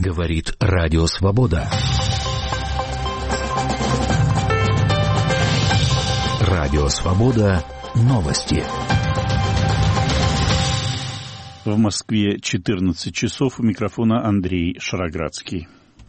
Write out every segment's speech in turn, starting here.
Говорит Радио Свобода. Радио Свобода. Новости. В Москве 14 часов. У микрофона Андрей Шароградский.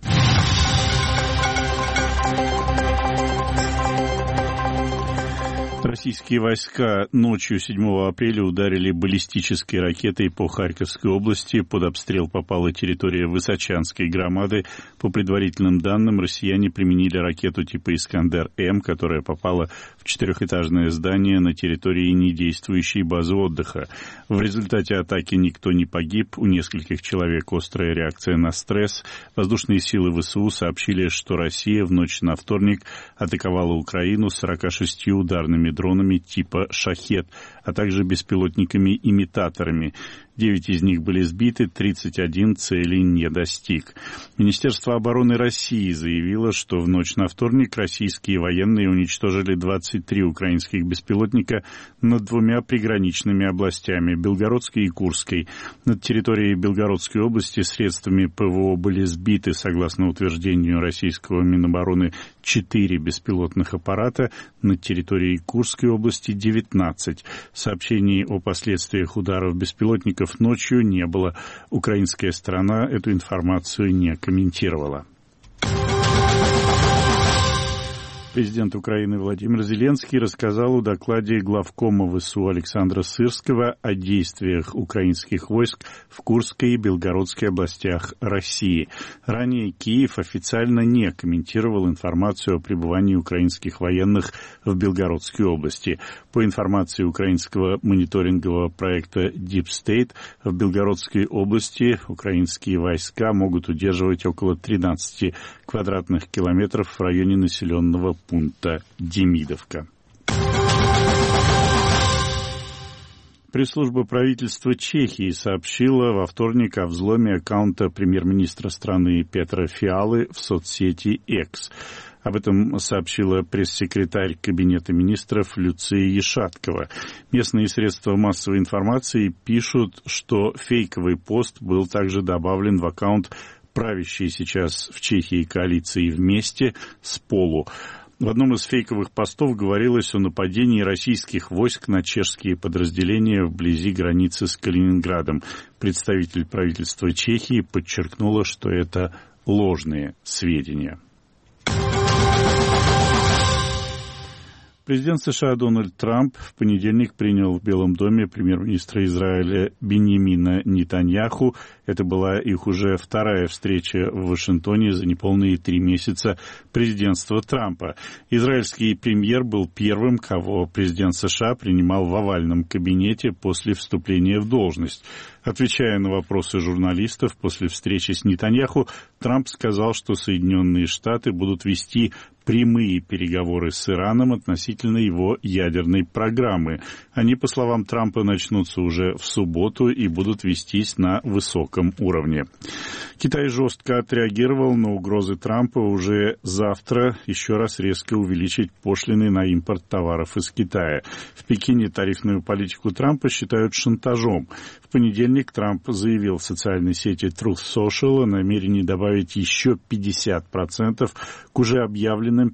Российские войска ночью 7 апреля ударили баллистической ракетой по Харьковской области. Под обстрел попала территория Высочанской громады. По предварительным данным, россияне применили ракету типа «Искандер-М», которая попала в четырехэтажное здание на территории недействующей базы отдыха. В результате атаки никто не погиб, у нескольких человек острая реакция на стресс. Воздушные силы ВСУ сообщили, что Россия в ночь на вторник атаковала Украину 46 ударными дронами типа «Шахед», а также беспилотниками-имитаторами. 9 из них были сбиты, 31 целей не достиг. Министерство обороны России заявило, что в ночь на вторник российские военные уничтожили 23 украинских беспилотника над двумя приграничными областями – Белгородской и Курской. Над территорией Белгородской области средствами ПВО были сбиты, согласно утверждению российского Минобороны, 4 беспилотных аппарата, над территорией Курской области 19. Сообщений о последствиях ударов беспилотников ночью не было. Украинская сторона эту информацию не комментировала. Президент Украины Владимир Зеленский рассказал в докладе главкома ВСУ Александра Сырского о действиях украинских войск в Курской и Белгородской областях России. Ранее Киев официально не комментировал информацию о пребывании украинских военных в Белгородской области. По информации украинского мониторингового проекта Deep State, в Белгородской области украинские войска могут удерживать около 13 квадратных километров в районе населенного пункта Демидовка. Пресс-служба правительства Чехии сообщила во вторник о взломе аккаунта премьер-министра страны Петра Фиалы в соцсети X. Об этом сообщила пресс-секретарь Кабинета министров Люция Ешаткова. Местные средства массовой информации пишут, что фейковый пост был также добавлен в аккаунт правящей сейчас в Чехии коалиции «Вместе» с Полу. В одном из фейковых постов говорилось о нападении российских войск на чешские подразделения вблизи границы с Калининградом. Представитель правительства Чехии подчеркнула, что это ложные сведения. Президент США Дональд Трамп в понедельник принял в Белом доме премьер-министра Израиля Биньямина Нетаньяху. Это была их уже вторая встреча в Вашингтоне за неполные 3 месяца президентства Трампа. Израильский премьер был первым, кого президент США принимал в овальном кабинете после вступления в должность. Отвечая на вопросы журналистов после встречи с Нетаньяху, Трамп сказал, что Соединенные Штаты будут вести прямые переговоры с Ираном относительно его ядерной программы. Они, по словам Трампа, начнутся уже в субботу и будут вестись на высоком уровне. Китай жестко отреагировал на угрозы Трампа уже завтра еще раз резко увеличить пошлины на импорт товаров из Китая. В Пекине тарифную политику Трампа считают шантажом. В понедельник Трамп заявил в социальной сети Truth Social о намерении добавить еще 50% к уже объявленным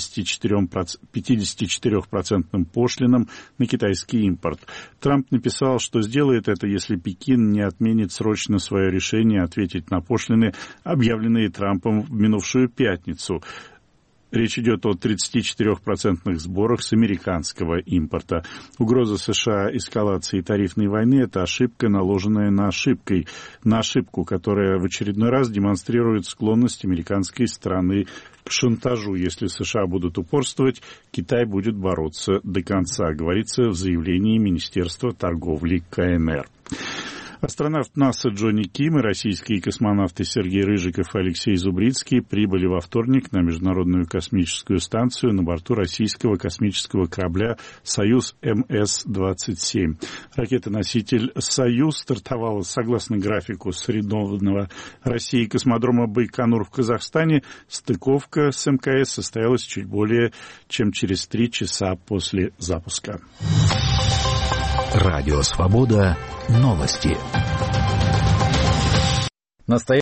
54% пошлинам на китайский импорт. Трамп написал, что сделает это, если Пекин не отменит срочно свое решение ответить на пошлины, объявленные Трампом в минувшую пятницу. Речь идет о 34% сборах с американского импорта. Угроза США эскалации тарифной войны – это ошибка, наложенная на ошибку, которая в очередной раз демонстрирует склонность американской стороны к шантажу. Если США будут упорствовать, Китай будет бороться до конца, говорится в заявлении Министерства торговли КНР. Астронавт НАСА Джонни Ким и российские космонавты Сергей Рыжиков и Алексей Зубрицкий прибыли во вторник на Международную космическую станцию на борту российского космического корабля «Союз МС-27». Ракета-носитель «Союз» стартовала согласно графику с арендованного Россией космодрома Байконур в Казахстане. Стыковка с МКС состоялась чуть более чем через 3 часа после запуска. Радио «Свобода». Новости.